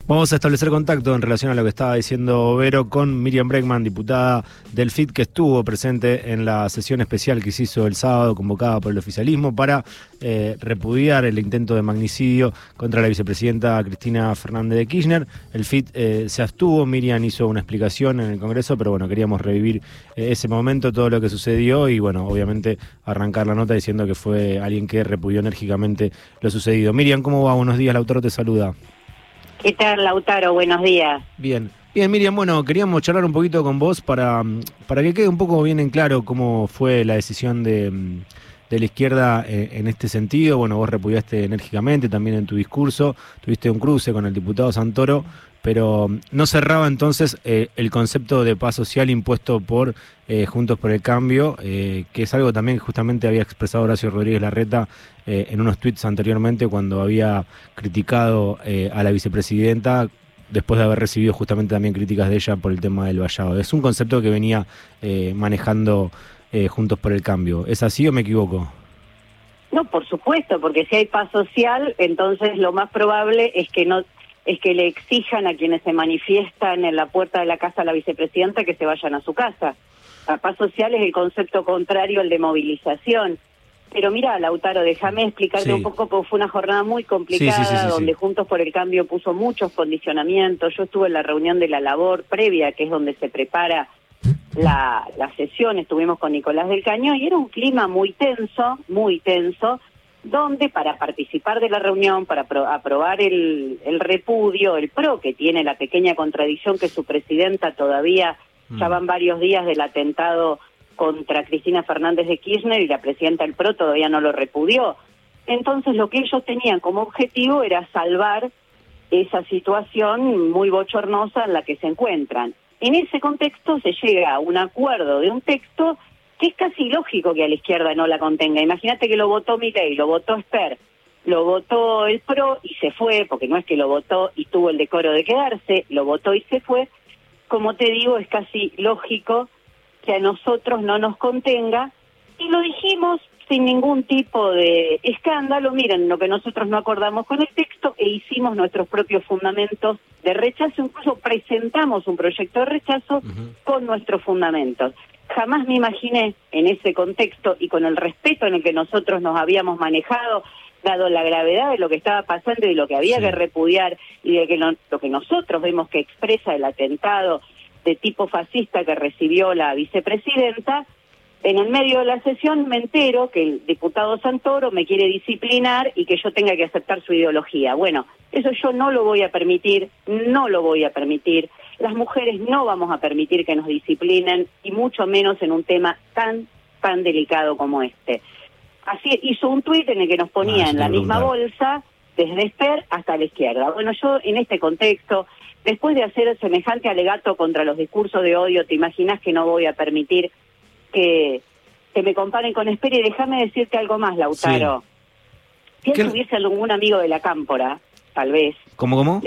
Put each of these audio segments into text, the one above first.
Vamos a establecer contacto en relación a lo que estaba diciendo Vero con Miriam Bregman, diputada del FIT, que estuvo presente en la sesión especial que se hizo el sábado, convocada por el oficialismo, para repudiar el intento de magnicidio contra la vicepresidenta Cristina Fernández de Kirchner. El FIT se abstuvo, Miriam hizo una explicación en el Congreso, pero bueno, queríamos revivir ese momento, todo lo que sucedió y bueno, obviamente arrancar la nota diciendo que fue alguien que repudió enérgicamente lo sucedido. Miriam, ¿cómo va? Buenos días, Lautaro te saluda. ¿Qué tal, Lautaro? Buenos días. Bien, Miriam, bueno, queríamos charlar un poquito con vos para que quede un poco bien en claro cómo fue la decisión de la izquierda en este sentido. Bueno, vos repudiaste enérgicamente también en tu discurso, tuviste un cruce con el diputado Santoro, pero no cerraba entonces el concepto de paz social impuesto por Juntos por el Cambio, que es algo también que justamente había expresado Horacio Rodríguez Larreta en unos tuits anteriormente cuando había criticado a la vicepresidenta después de haber recibido justamente también críticas de ella por el tema del vallado. Es un concepto que venía manejando Juntos por el Cambio. ¿Es así o me equivoco? No, por supuesto, porque si hay paz social, entonces lo más probable es que le exijan a quienes se manifiestan en la puerta de la casa de la vicepresidenta que se vayan a su casa. La paz social es el concepto contrario al de movilización. Pero mira, Lautaro, déjame explicarte un poco, porque fue una jornada muy complicada, donde Juntos por el Cambio puso muchos condicionamientos. Yo estuve en la reunión de la labor previa, que es donde se prepara la sesión, estuvimos con Nicolás del Caño, y era un clima muy tenso, donde para participar de la reunión, para aprobar el repudio, el PRO, que tiene la pequeña contradicción que su presidenta todavía, ya van varios días del atentado contra Cristina Fernández de Kirchner, y la presidenta del PRO todavía no lo repudió. Entonces lo que ellos tenían como objetivo era salvar esa situación muy bochornosa en la que se encuentran. En ese contexto se llega a un acuerdo de un texto que es casi lógico que a la izquierda no la contenga. Imagínate que lo votó Milei, lo votó Esper, lo votó el PRO y se fue, porque no es que lo votó y tuvo el decoro de quedarse, lo votó y se fue. Como te digo, es casi lógico que a nosotros no nos contenga, y lo dijimos sin ningún tipo de escándalo. Miren, lo que nosotros no acordamos con el texto, e hicimos nuestros propios fundamentos de rechazo, incluso presentamos un proyecto de rechazo con nuestros fundamentos. Jamás me imaginé en ese contexto y con el respeto en el que nosotros nos habíamos manejado, dado la gravedad de lo que estaba pasando y de lo que había que repudiar, y de que lo que nosotros vemos que expresa el atentado de tipo fascista que recibió la vicepresidenta. En el medio de la sesión me entero que el diputado Santoro me quiere disciplinar y que yo tenga que aceptar su ideología. Bueno, eso yo no lo voy a permitir, no lo voy a permitir. Las mujeres no vamos a permitir que nos disciplinen, y mucho menos en un tema tan delicado como este. Así hizo un tuit en el que nos ponía en la misma bolsa, desde Esper hasta la izquierda. Bueno, yo en este contexto, después de hacer semejante alegato contra los discursos de odio, te imaginas que no voy a permitir que me comparen con Esper. Y déjame decirte algo más, Lautaro. Si él tuviese algún amigo de la Cámpora, tal vez... ¿Cómo?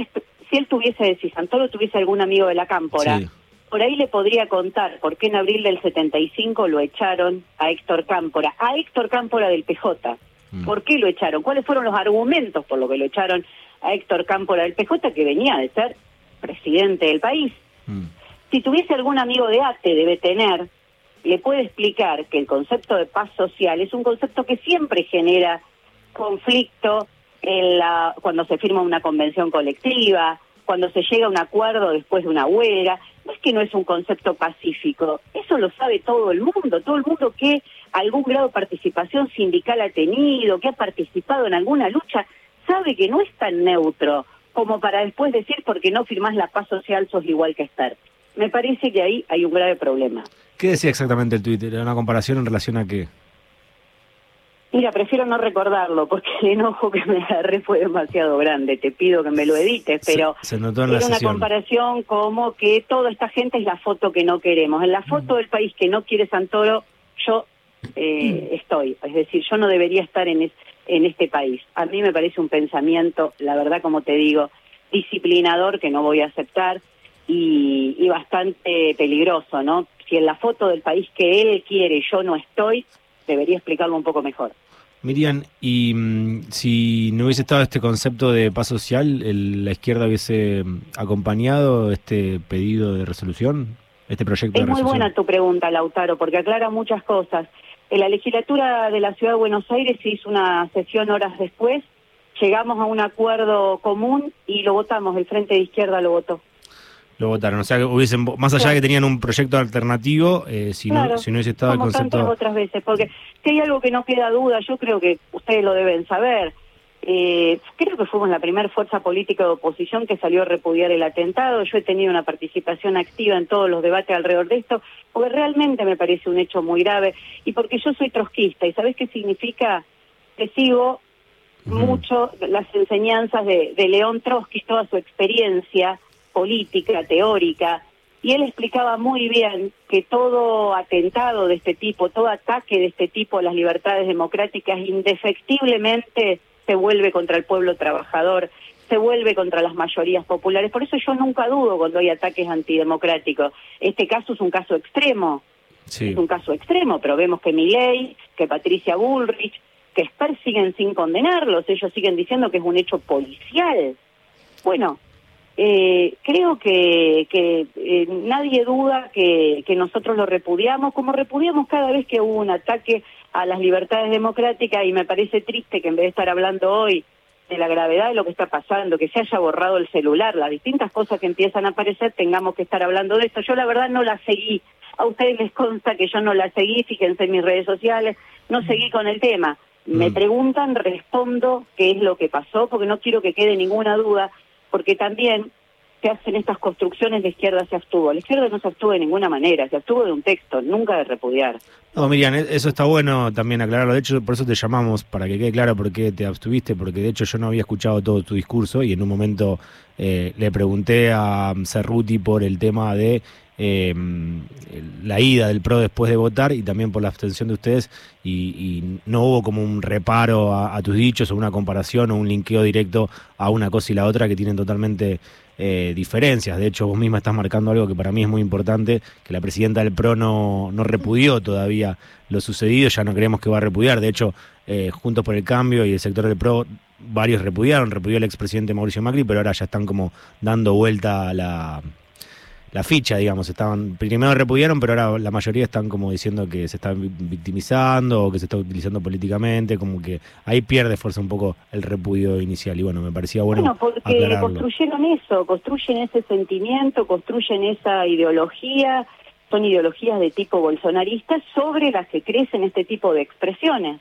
Si Santoro tuviese algún amigo de la Cámpora, por ahí le podría contar por qué en abril del 75 lo echaron a Héctor Cámpora del PJ. ¿Por qué lo echaron? ¿Cuáles fueron los argumentos por los que lo echaron a Héctor Cámpora del PJ, que venía de ser presidente del país? Si tuviese algún amigo de ATE, debe tener, le puede explicar que el concepto de paz social es un concepto que siempre genera conflicto cuando se firma una convención colectiva, cuando se llega a un acuerdo después de una huelga. No es que no es un concepto pacífico, eso lo sabe todo el mundo que algún grado de participación sindical ha tenido, que ha participado en alguna lucha, sabe que no es tan neutro como para después decir porque no firmás la paz social sos igual que Esper. Me parece que ahí hay un grave problema. ¿Qué decía exactamente el Twitter? ¿Era una comparación en relación a qué? Mira, prefiero no recordarlo porque el enojo que me agarré fue demasiado grande. Te pido que me lo edites, pero se notó en la era una sesión. Comparación como que toda esta gente es la foto que no queremos. En la foto del país que no quiere Santoro, yo estoy. Es decir, yo no debería estar en este país. A mí me parece un pensamiento, la verdad, como te digo, disciplinador, que no voy a aceptar, y bastante peligroso, ¿no? Si en la foto del país que él quiere yo no estoy, debería explicarlo un poco mejor. Miriam, y si no hubiese estado este concepto de paz social, la izquierda hubiese acompañado este pedido de resolución, este proyecto de Es muy resolución. buena tu pregunta, Lautaro, porque aclara muchas cosas. En la legislatura de la Ciudad de Buenos Aires se hizo una sesión horas después, llegamos a un acuerdo común y lo votamos, el Frente de Izquierda lo votó. Lo votaron, o sea, que hubiesen, más allá de que tenían un proyecto alternativo, si no hubiese estado el como concepto... tantas otras veces, porque si hay algo que no queda duda, yo creo que ustedes lo deben saber, creo que fuimos la primera fuerza política de oposición que salió a repudiar el atentado. Yo he tenido una participación activa en todos los debates alrededor de esto, porque realmente me parece un hecho muy grave, y porque yo soy trotskista, y ¿sabés qué significa? Que sigo mucho las enseñanzas de León Trotsky, toda su experiencia política, teórica, y él explicaba muy bien que todo atentado de este tipo, todo ataque de este tipo a las libertades democráticas, indefectiblemente se vuelve contra el pueblo trabajador, se vuelve contra las mayorías populares. Por eso yo nunca dudo cuando hay ataques antidemocráticos. Este caso es un caso extremo, es un caso extremo, pero vemos que Milei, que Patricia Bullrich, que Sper siguen sin condenarlos, ellos siguen diciendo que es un hecho policial. Bueno, creo que nadie duda que nosotros lo repudiamos, como repudiamos cada vez que hubo un ataque a las libertades democráticas, y me parece triste que en vez de estar hablando hoy de la gravedad de lo que está pasando, que se haya borrado el celular, las distintas cosas que empiezan a aparecer, tengamos que estar hablando de esto. Yo la verdad no la seguí, a ustedes les consta que yo no la seguí, fíjense en mis redes sociales, no seguí con el tema. Me preguntan, respondo qué es lo que pasó, porque no quiero que quede ninguna duda, porque también se hacen estas construcciones, la izquierda se abstuvo. La izquierda no se abstuvo de ninguna manera, se abstuvo de un texto, nunca de repudiar. No, Miriam, eso está bueno también aclararlo. De hecho, por eso te llamamos, para que quede claro por qué te abstuviste, porque de hecho yo no había escuchado todo tu discurso y en un momento le pregunté a Cerruti por el tema de la ida del PRO después de votar y también por la abstención de ustedes, y no hubo como un reparo a tus dichos o una comparación o un linkeo directo a una cosa y la otra que tienen totalmente diferencias. De hecho, vos misma estás marcando algo que para mí es muy importante, que la presidenta del PRO no repudió todavía lo sucedido, ya no creemos que va a repudiar. De hecho, Juntos por el Cambio y el sector del PRO, varios repudió el expresidente Mauricio Macri, pero ahora ya están como dando vuelta a la ficha, digamos. Primero repudiaron, pero ahora la mayoría están como diciendo que se están victimizando o que se está utilizando políticamente, como que ahí pierde fuerza un poco el repudio inicial, y bueno, me parecía bueno porque aclararlo. construyeron eso, construyen ese sentimiento, construyen esa ideología, son ideologías de tipo bolsonarista sobre las que crecen este tipo de expresiones,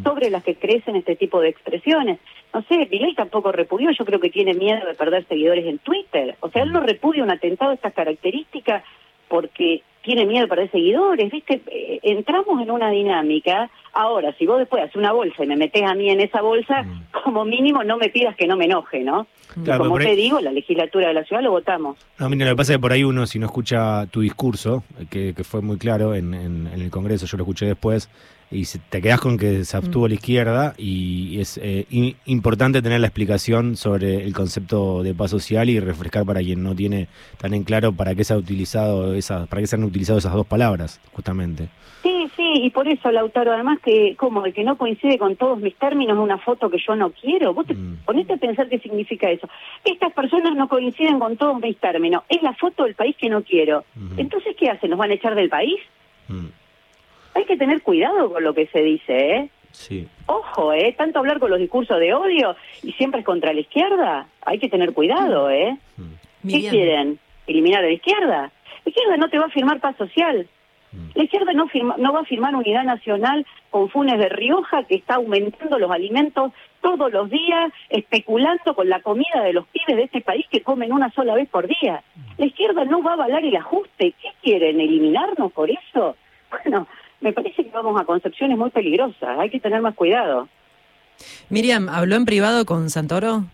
No sé, Milei tampoco repudió, yo creo que tiene miedo de perder seguidores en Twitter. O sea, él no repudia un atentado de estas características porque tiene miedo de perder seguidores, ¿viste? Entramos en una dinámica. Ahora, si vos después haces una bolsa y me metés a mí en esa bolsa, como mínimo no me pidas que no me enoje, ¿no? Claro, como te digo, la legislatura de la ciudad lo votamos. No, mira, lo que pasa es que por ahí uno, si no escucha tu discurso, que fue muy claro en el Congreso, yo lo escuché después, y te quedás con que se abstuvo la izquierda, y es importante tener la explicación sobre el concepto de paz social y refrescar para quien no tiene tan en claro para qué se han utilizado esas dos palabras, justamente. Sí, y por eso, Lautaro, además que como de que no coincide con todos mis términos una foto que yo no quiero, vos te ponete a pensar qué significa eso. Estas personas no coinciden con todos mis términos, es la foto del país que no quiero. Entonces, ¿qué hacen? ¿Nos van a echar del país? Hay que tener cuidado con lo que se dice, ¿eh? Sí. Ojo, tanto hablar con los discursos de odio y siempre es contra la izquierda, hay que tener cuidado, ¿eh? ¿Qué quieren? ¿Eliminar a la izquierda? La izquierda no te va a firmar paz social. La izquierda no va a firmar unidad nacional con Funes de Rioja, que está aumentando los alimentos todos los días, especulando con la comida de los pibes de este país que comen una sola vez por día. La izquierda no va a avalar el ajuste. ¿Qué quieren? ¿Eliminarnos por eso? Bueno, me parece que vamos a concepciones muy peligrosas. Hay que tener más cuidado. Miriam, ¿habló en privado con Santoro?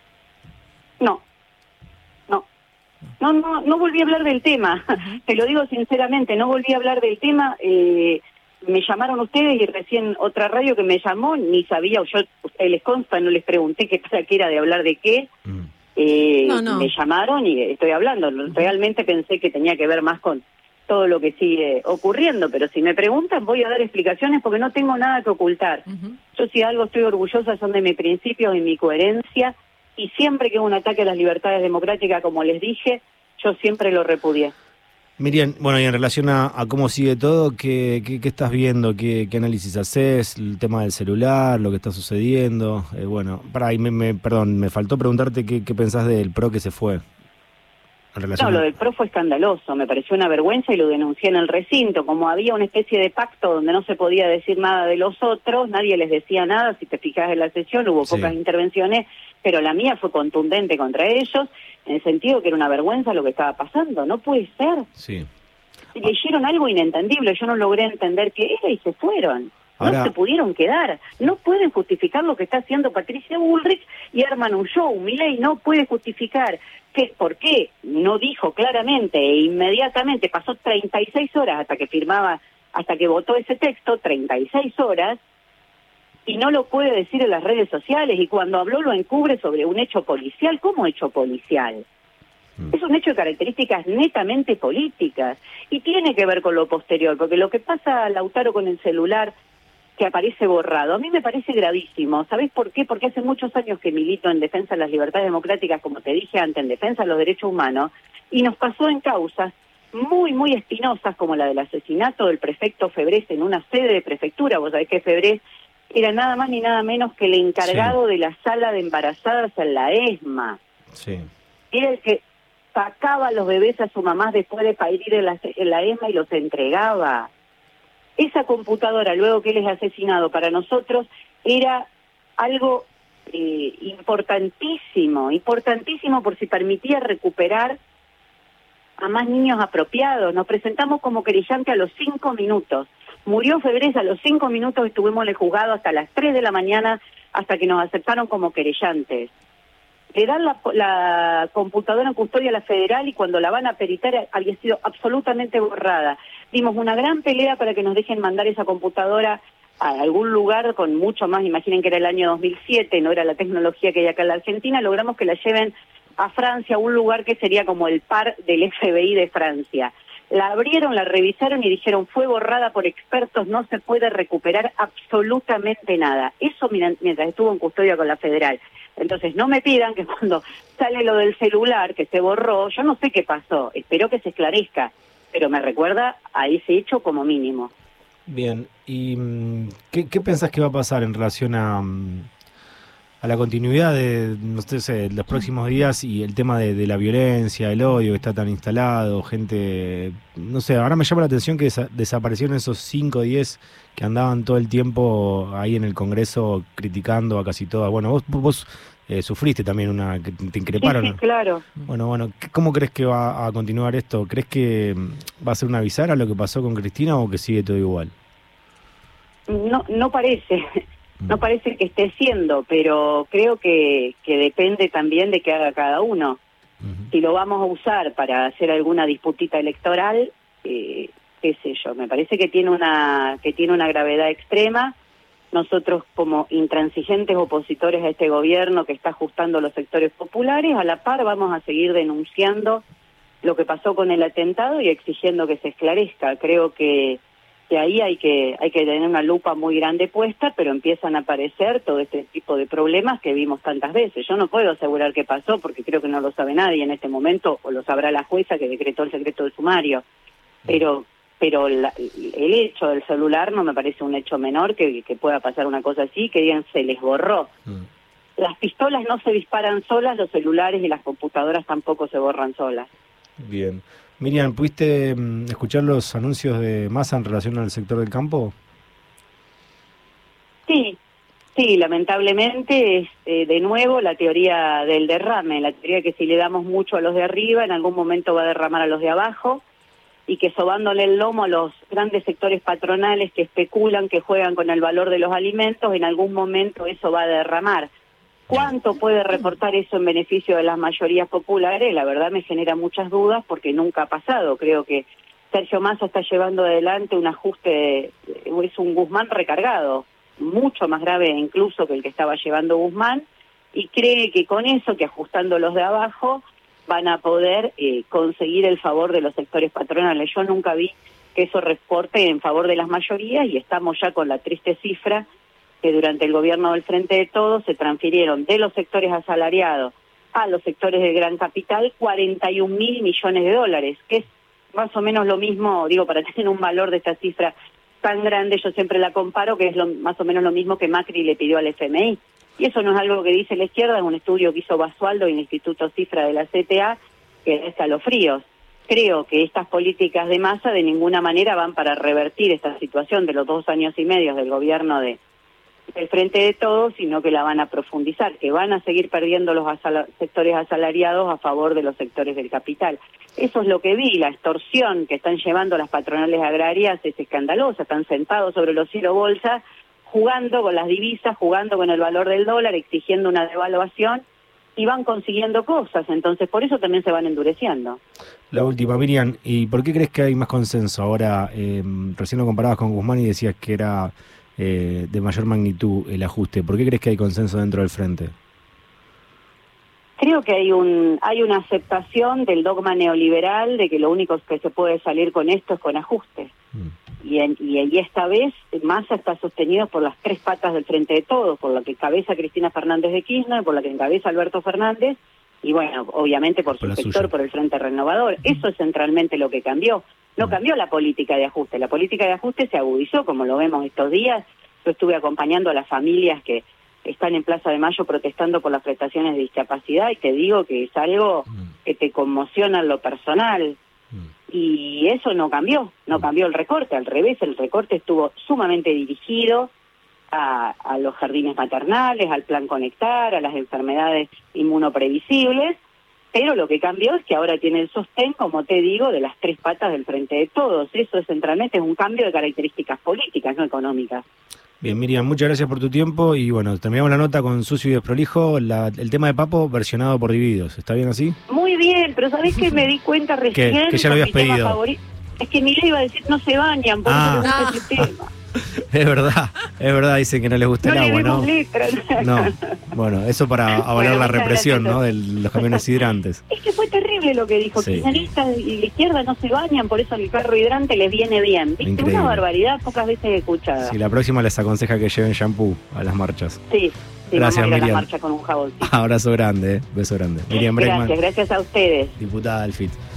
No volví a hablar del tema, te lo digo sinceramente, no volví a hablar del tema. Me llamaron ustedes y recién otra radio que me llamó, ni sabía, ustedes les consta, no les pregunté para qué era de hablar de qué. Me llamaron y estoy hablando. Realmente pensé que tenía que ver más con todo lo que sigue ocurriendo, pero si me preguntan voy a dar explicaciones porque no tengo nada que ocultar. Yo si algo estoy orgullosa son de mis principios y mi coherencia, y siempre que hubo un ataque a las libertades democráticas, como les dije, yo siempre lo repudié. Miriam, bueno, y en relación a cómo sigue todo, ¿qué estás viendo? ¿Qué análisis haces? El tema del celular, lo que está sucediendo. Bueno, perdón, me faltó preguntarte qué pensás del PRO que se fue. No, lo del PRO fue escandaloso, me pareció una vergüenza y lo denuncié en el recinto. Como había una especie de pacto donde no se podía decir nada de los otros, nadie les decía nada, si te fijas en la sesión hubo pocas intervenciones, pero la mía fue contundente contra ellos, en el sentido que era una vergüenza lo que estaba pasando, no puede ser. Sí. Leyeron algo inentendible, yo no logré entender qué era y se fueron. Ahora, no se pudieron quedar, no pueden justificar lo que está haciendo Patricia Bullrich y arman un show. Milei no puede justificar por qué no dijo claramente e inmediatamente, pasó 36 horas hasta que votó ese texto, 36 horas, y no lo puede decir en las redes sociales, y cuando habló lo encubre sobre un hecho policial. ¿Cómo hecho policial? Es un hecho de características netamente políticas y tiene que ver con lo posterior, porque lo que pasa, Lautaro, con el celular que aparece borrado, a mí me parece gravísimo. ¿Sabés por qué? Porque hace muchos años que milito en defensa de las libertades democráticas, como te dije antes, en defensa de los derechos humanos, y nos pasó en causas muy, muy espinosas, como la del asesinato del prefecto Febrés en una sede de prefectura. Vos sabés que Febrés era nada más ni nada menos que el encargado de la sala de embarazadas en la ESMA. Sí. Era el que sacaba a los bebés a su mamá después de parir en la ESMA y los entregaba. Esa computadora, luego que él es asesinado, para nosotros era algo importantísimo por si permitía recuperar a más niños apropiados. Nos presentamos como querellante a los 5 minutos. Murió Febrés, a los 5 minutos estuvimos en el juzgado hasta las 3 de la mañana, hasta que nos aceptaron como querellantes. Le dan la computadora en custodia a la federal y cuando la van a peritar había sido absolutamente borrada. Dimos una gran pelea para que nos dejen mandar esa computadora a algún lugar con mucho más. Imaginen que era el año 2007, no era la tecnología que hay acá en la Argentina. Logramos que la lleven a Francia, a un lugar que sería como el par del FBI de Francia. La abrieron, la revisaron y dijeron fue borrada por expertos, no se puede recuperar absolutamente nada. Eso mientras estuvo en custodia con la federal. Entonces no me pidan que cuando sale lo del celular, que se borró, yo no sé qué pasó, espero que se esclarezca, pero me recuerda a ese hecho como mínimo. Bien, ¿y qué pensás que va a pasar en relación a la continuidad de, no sé, los próximos días y el tema de la violencia, el odio que está tan instalado, gente, no sé, ahora me llama la atención que desaparecieron esos 5 o 10 que andaban todo el tiempo ahí en el Congreso criticando a casi todas. Bueno, vos sufriste también una que te increparon. Sí, claro. Bueno, ¿cómo crees que va a continuar esto? ¿Crees que va a ser una avisar a lo que pasó con Cristina o que sigue todo igual? No parece. No parece que esté siendo, pero creo que depende también de qué haga cada uno. Si lo vamos a usar para hacer alguna disputita electoral, qué sé yo, me parece que tiene una gravedad extrema. Nosotros, como intransigentes opositores a este gobierno que está ajustando los sectores populares, a la par vamos a seguir denunciando lo que pasó con el atentado y exigiendo que se esclarezca. Creo que ahí hay que tener una lupa muy grande puesta, pero empiezan a aparecer todo este tipo de problemas que vimos tantas veces. Yo no puedo asegurar qué pasó, porque creo que no lo sabe nadie en este momento, o lo sabrá la jueza que decretó el secreto del sumario. Pero el hecho del celular no me parece un hecho menor que pueda pasar una cosa así, que digan se les borró. Las pistolas no se disparan solas, los celulares y las computadoras tampoco se borran solas. Bien. Miriam, ¿pudiste escuchar los anuncios de Massa en relación al sector del campo? Sí, lamentablemente es de nuevo la teoría del derrame, la teoría que si le damos mucho a los de arriba, en algún momento va a derramar a los de abajo, y que sobándole el lomo a los grandes sectores patronales que especulan, que juegan con el valor de los alimentos, en algún momento eso va a derramar. ¿Cuánto puede reportar eso en beneficio de las mayorías populares? La verdad me genera muchas dudas porque nunca ha pasado. Creo que Sergio Massa está llevando adelante un ajuste, es un Guzmán recargado, mucho más grave incluso que el que estaba llevando Guzmán, y cree que con eso, que ajustando los de abajo, van a poder conseguir el favor de los sectores patronales. Yo nunca vi que eso reporte en favor de las mayorías y estamos ya con la triste cifra que durante el gobierno del Frente de Todos se transfirieron de los sectores asalariados a los sectores del gran capital 41.000 millones de dólares, que es más o menos lo mismo, digo, para tener un valor de esta cifra tan grande, yo siempre la comparo, que es más o menos lo mismo que Macri le pidió al FMI. Y eso no es algo que dice la izquierda, es un estudio que hizo Basualdo y el Instituto Cifra de la CTA, que da escalofríos. Creo que estas políticas de masa de ninguna manera van para revertir esta situación de los 2 años y medio del gobierno del Frente de Todos, sino que la van a profundizar, que van a seguir perdiendo los sectores asalariados a favor de los sectores del capital. Eso es lo que vi, la extorsión que están llevando las patronales agrarias es escandalosa, están sentados sobre los cero bolsa, jugando con las divisas, jugando con el valor del dólar, exigiendo una devaluación, y van consiguiendo cosas, entonces por eso también se van endureciendo. La última, Miriam, ¿y por qué crees que hay más consenso? Ahora, recién lo comparabas con Guzmán y decías que era de mayor magnitud el ajuste. ¿Por qué crees que hay consenso dentro del Frente? Creo que hay una aceptación del dogma neoliberal de que lo único que se puede salir con esto es con ajustes. Y esta vez Massa está sostenido por las 3 patas del Frente de Todos, por la que encabeza Cristina Fernández de Kirchner, por la que encabeza Alberto Fernández, y bueno, obviamente por su sector, por el Frente Renovador. Eso es centralmente lo que cambió. No cambió la política de ajuste. La política de ajuste se agudizó, como lo vemos estos días. Yo estuve acompañando a las familias que están en Plaza de Mayo protestando por las prestaciones de discapacidad, y te digo que es algo que te conmociona en lo personal. Y eso no cambió el recorte, al revés, el recorte estuvo sumamente dirigido a los jardines maternales, al plan Conectar, a las enfermedades inmunoprevisibles, pero lo que cambió es que ahora tiene el sostén, como te digo, de las 3 patas del Frente de Todos. Eso centralmente es un cambio de características políticas, no económicas. Bien, Miriam, muchas gracias por tu tiempo y bueno, terminamos la nota con Sucio y Desprolijo, el tema de Papo versionado por Divididos, ¿está bien así? Muy bien, pero ¿sabés que me di cuenta recién? Que ya lo habías pedido. Es que Milei iba a decir no se bañan, por eso le gusta ese tema. Es verdad, dicen que no les gusta el agua, ¿no? No, bueno, eso para avalar la represión, ¿no? De los camiones hidrantes. Es que fue terrible lo que dijo, kirchneristas y la izquierda no se bañan, por eso el carro hidrante les viene bien. ¿Viste? Increíble. Una barbaridad, pocas veces escuchada. Sí, la próxima les aconseja que lleven shampoo a las marchas. Sí, gracias, vamos a ir Miriam. a la marcha con un jabón. Abrazo grande, beso grande. Miriam Bregman. Gracias a ustedes. Diputada del FIT.